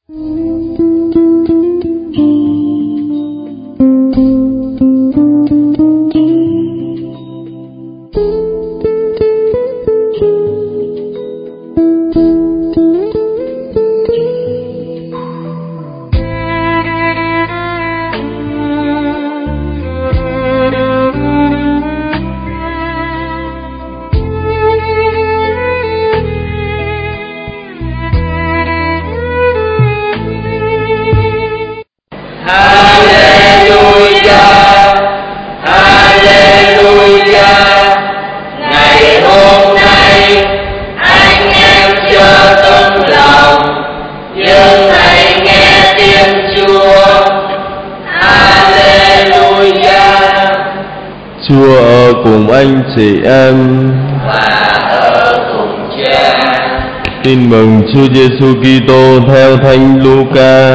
Chúa ở cùng anh chị em và ở cùng Cha. Tin mừng Chúa Giêsu Kitô theo Thánh Luca.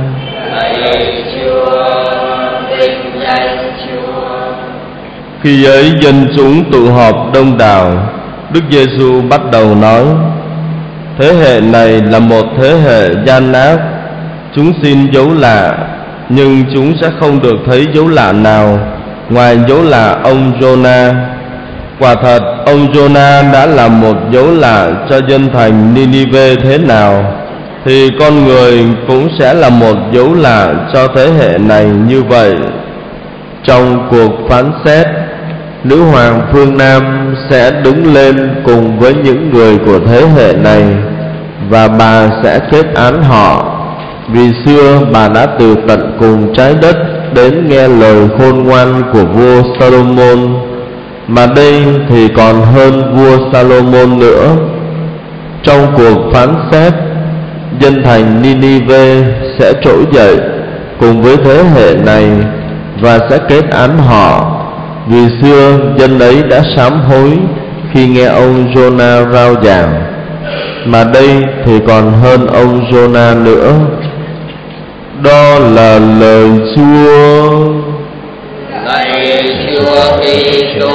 Lạy Chúa, vinh danh Chúa. Khi ấy dân chúng tụ họp đông đảo, Đức Giêsu bắt đầu nói: Thế hệ này là một thế hệ gian ác. Chúng xin dấu lạ, nhưng chúng sẽ không được thấy dấu lạ nào ngoài dấu lạ ông Giô-na. Quả thật ông Giô-na đã làm một dấu lạ cho dân thành Ninive thế nào, thì con người cũng sẽ là một dấu lạ cho thế hệ này như vậy. Trong cuộc phán xét, nữ hoàng phương Nam sẽ đứng lên cùng với những người của thế hệ này, và bà sẽ kết án họ, vì xưa bà đã từ tận cùng trái đất đến nghe lời khôn ngoan của vua Salomon, mà đây thì còn hơn vua Salomon nữa. Trong cuộc phán xét, dân thành Ninive sẽ trỗi dậy cùng với thế hệ này và sẽ kết án họ, vì xưa dân ấy đã sám hối khi nghe ông Giô-na rao giảng, mà đây thì còn hơn ông Giô-na nữa. Đó là lời Chúa. Lạy Chúa Kitô,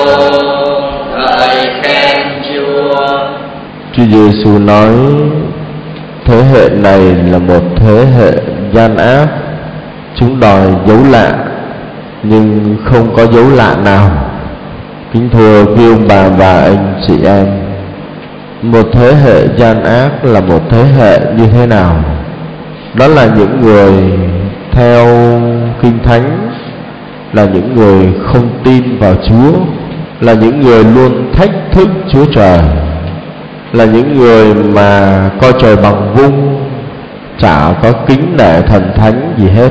ngợi khen Chúa. Chúa Giêsu nói: Thế hệ này là một thế hệ gian ác. Chúng đòi dấu lạ, nhưng không có dấu lạ nào. Kính thưa quý ông bà và anh chị em, một thế hệ gian ác là một thế hệ như thế nào? Đó là những người theo Kinh Thánh, là những người không tin vào Chúa, là những người luôn thách thức Chúa Trời, là những người mà coi trời bằng vung, chả có kính nể thần thánh gì hết.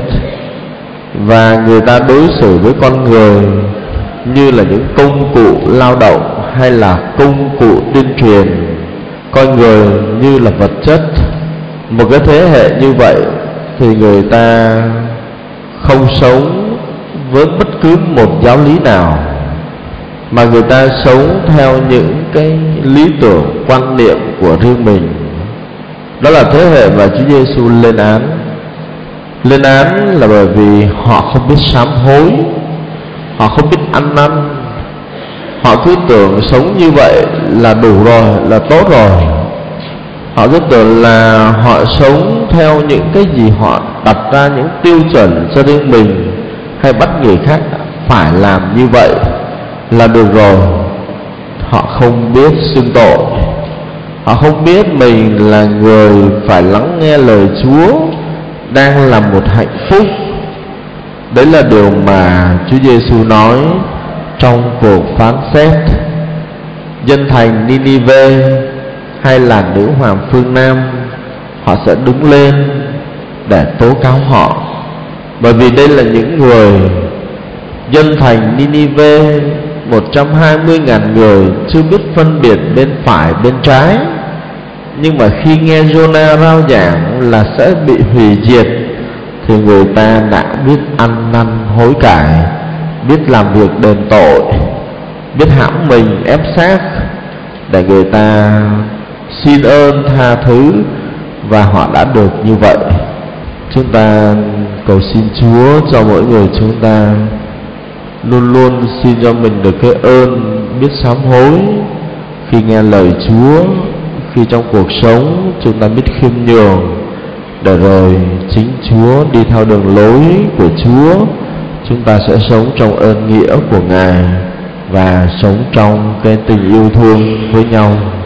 Và người ta đối xử với con người như là những công cụ lao động hay là công cụ tuyên truyền, coi người như là vật chất. Một cái thế hệ như vậy thì người ta không sống với bất cứ một giáo lý nào, mà người ta sống theo những cái lý tưởng, quan niệm của riêng mình. Đó là thế hệ mà Chúa Giêsu lên án. Lên án là bởi vì họ không biết sám hối, họ không biết ăn năn. Họ cứ tưởng sống như vậy là đủ rồi, là tốt rồi. Họ cứ tưởng là họ sống theo những cái gì họ đặt ra, những tiêu chuẩn cho riêng mình, hay bắt người khác phải làm như vậy là được rồi. Họ không biết xưng tội. Họ không biết mình là người phải lắng nghe lời Chúa, đang là một hạnh phúc. Đấy là điều mà Chúa Giêsu nói trong cuộc phán xét. Dân thành Ninive hay là nữ hoàng phương Nam, họ sẽ đứng lên để tố cáo họ, bởi vì đây là những người dân thành Ninive 120.000 người chưa biết phân biệt bên phải bên trái. Nhưng mà khi nghe Giô-na rao giảng là sẽ bị hủy diệt, thì người ta đã biết ăn năn hối cải, biết làm việc đền tội, biết hãm mình ép xác để người ta xin ơn tha thứ, và họ đã được như vậy. Chúng ta cầu xin Chúa cho mỗi người chúng ta luôn luôn xin cho mình được cái ơn biết sám hối khi nghe lời Chúa, khi trong cuộc sống chúng ta biết khiêm nhường để rồi chính Chúa đi theo đường lối của Chúa, chúng ta sẽ sống trong ơn nghĩa của Ngài và sống trong cái tình yêu thương với nhau.